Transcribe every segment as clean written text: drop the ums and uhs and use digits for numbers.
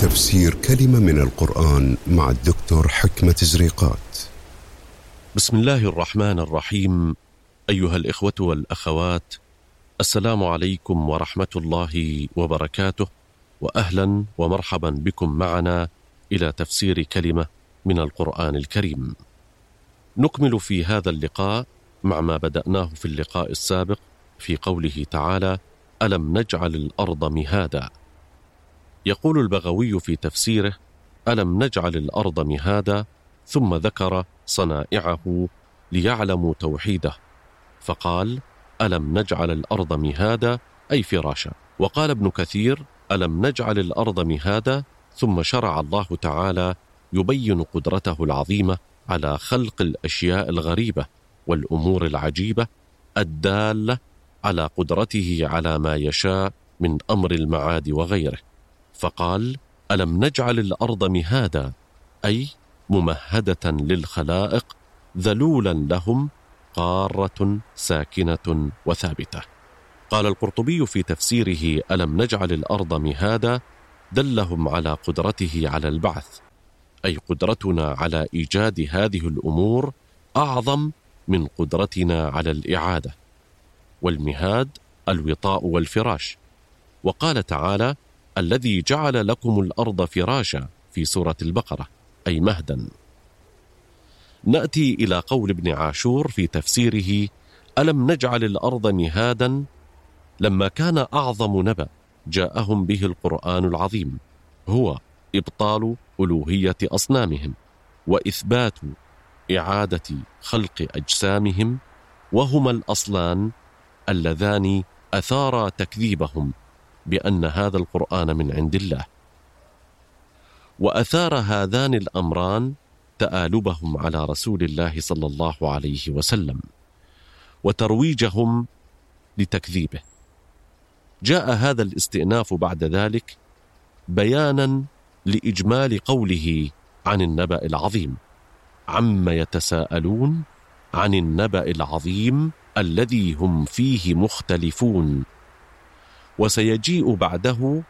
تفسير كلمة من القرآن مع الدكتور حكمة زريقات. بسم الله الرحمن الرحيم. أيها الإخوة والأخوات، السلام عليكم ورحمة الله وبركاته، وأهلا ومرحبا بكم معنا إلى تفسير كلمة من القرآن الكريم. نكمل في هذا اللقاء مع ما بدأناه في اللقاء السابق في قوله تعالى: ألم نجعل الأرض مهادا. يقول البغوي في تفسيره: ألم نجعل الأرض مهادا، ثم ذكر صنائعه ليعلموا توحيده، فقال: ألم نجعل الأرض مهادا أي فراشا. وقال ابن كثير: ألم نجعل الأرض مهادا، ثم شرع الله تعالى يبين قدرته العظيمة على خلق الأشياء الغريبة والأمور العجيبة الدالة على قدرته على ما يشاء من أمر المعاد وغيره، فقال: ألم نجعل الأرض مهادا أي ممهدة للخلائق ذلولا لهم، قارة ساكنة وثابتة. قال القرطبي في تفسيره: ألم نجعل الأرض مهادا دلهم على قدرته على البعث، أي قدرتنا على إيجاد هذه الأمور أعظم من قدرتنا على الإعادة. والمهاد الوطاء والفراش. وقال تعالى: الذي جعل لكم الأرض فراشا في سورة البقرة، أي مهدا. نأتي إلى قول ابن عاشور في تفسيره: ألم نجعل الأرض مهادا، لما كان أعظم نبأ جاءهم به القرآن العظيم هو إبطال ألوهية أصنامهم وإثبات إعادة خلق أجسامهم، وهما الأصلان اللذان أثارا تكذيبهم بأن هذا القرآن من عند الله، وأثار هذان الأمران تآلبهم على رسول الله صلى الله عليه وسلم وترويجهم لتكذيبه. جاء هذا الاستئناف بعد ذلك بيانا لإجمال قوله عن النبأ العظيم: عما يتساءلون عن النبأ العظيم الذي هم فيه مختلفون. وسيجيء بعده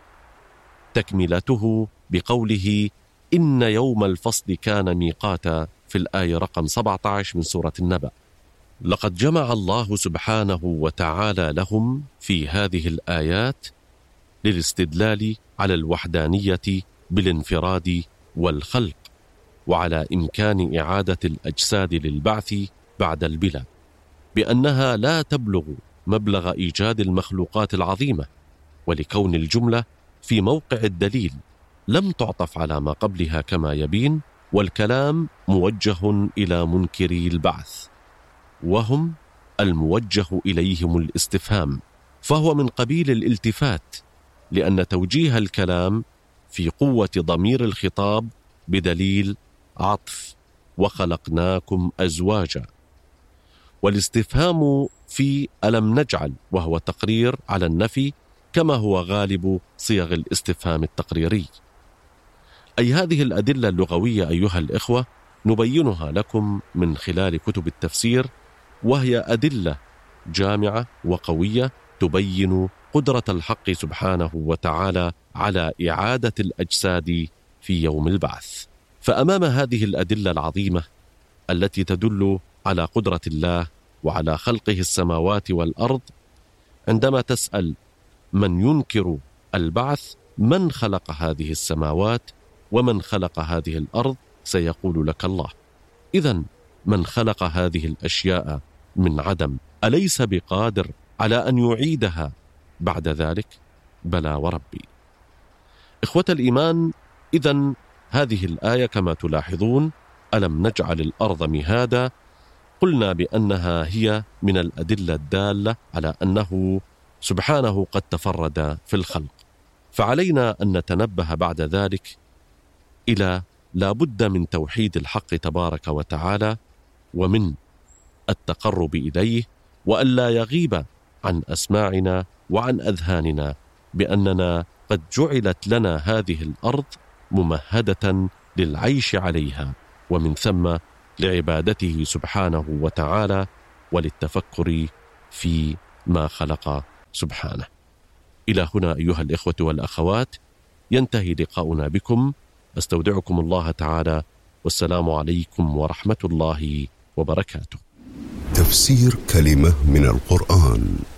تكملته بقوله: إن يوم الفصل كان ميقاتا، في الآية رقم 17 من سورة النبأ. لقد جمع الله سبحانه وتعالى لهم في هذه الآيات للاستدلال على الوحدانية بالانفراد والخلق، وعلى إمكان إعادة الأجساد للبعث بعد البلا، بأنها لا تبلغ مبلغ إيجاد المخلوقات العظيمة، ولكون الجملة في موقع الدليل لم تعطف على ما قبلها كما يبين، والكلام موجه إلى منكري البعث، وهم الموجه إليهم الاستفهام، فهو من قبيل الالتفات، لأن توجيه الكلام في قوة ضمير الخطاب بدليل عطف: وخلقناكم أزواجا. والاستفهام في ألم نجعل، وهو تقرير على النفي كما هو غالب صيغ الاستفهام التقريري. أي هذه الأدلة اللغوية أيها الإخوة نبينها لكم من خلال كتب التفسير، وهي أدلة جامعة وقوية تبين قدرة الحق سبحانه وتعالى على إعادة الأجساد في يوم البعث. فأمام هذه الأدلة العظيمة التي تدل على قدرة الله وعلى خلقه السماوات والأرض، عندما تسأل من ينكر البعث من خلق هذه السماوات ومن خلق هذه الأرض، سيقول لك الله. إذن من خلق هذه الأشياء من عدم أليس بقادر على أن يعيدها بعد ذلك؟ بلى وربي. إخوة الإيمان، إذن هذه الآية كما تلاحظون: ألم نجعل الأرض مهادا، قلنا بأنها هي من الأدلة الدالة على أنه سبحانه قد تفرد في الخلق. فعلينا أن نتنبه بعد ذلك إلى لا بد من توحيد الحق تبارك وتعالى، ومن التقرب إليه، وألا يغيب عن أسماعنا وعن أذهاننا بأننا قد جعلت لنا هذه الأرض ممهدة للعيش عليها، ومن ثم لعبادته سبحانه وتعالى وللتفكر في ما خلق سبحانه. إلى هنا أيها الإخوة والأخوات ينتهي لقاؤنا بكم. أستودعكم الله تعالى، والسلام عليكم ورحمة الله وبركاته. تفسير كلمة من القرآن.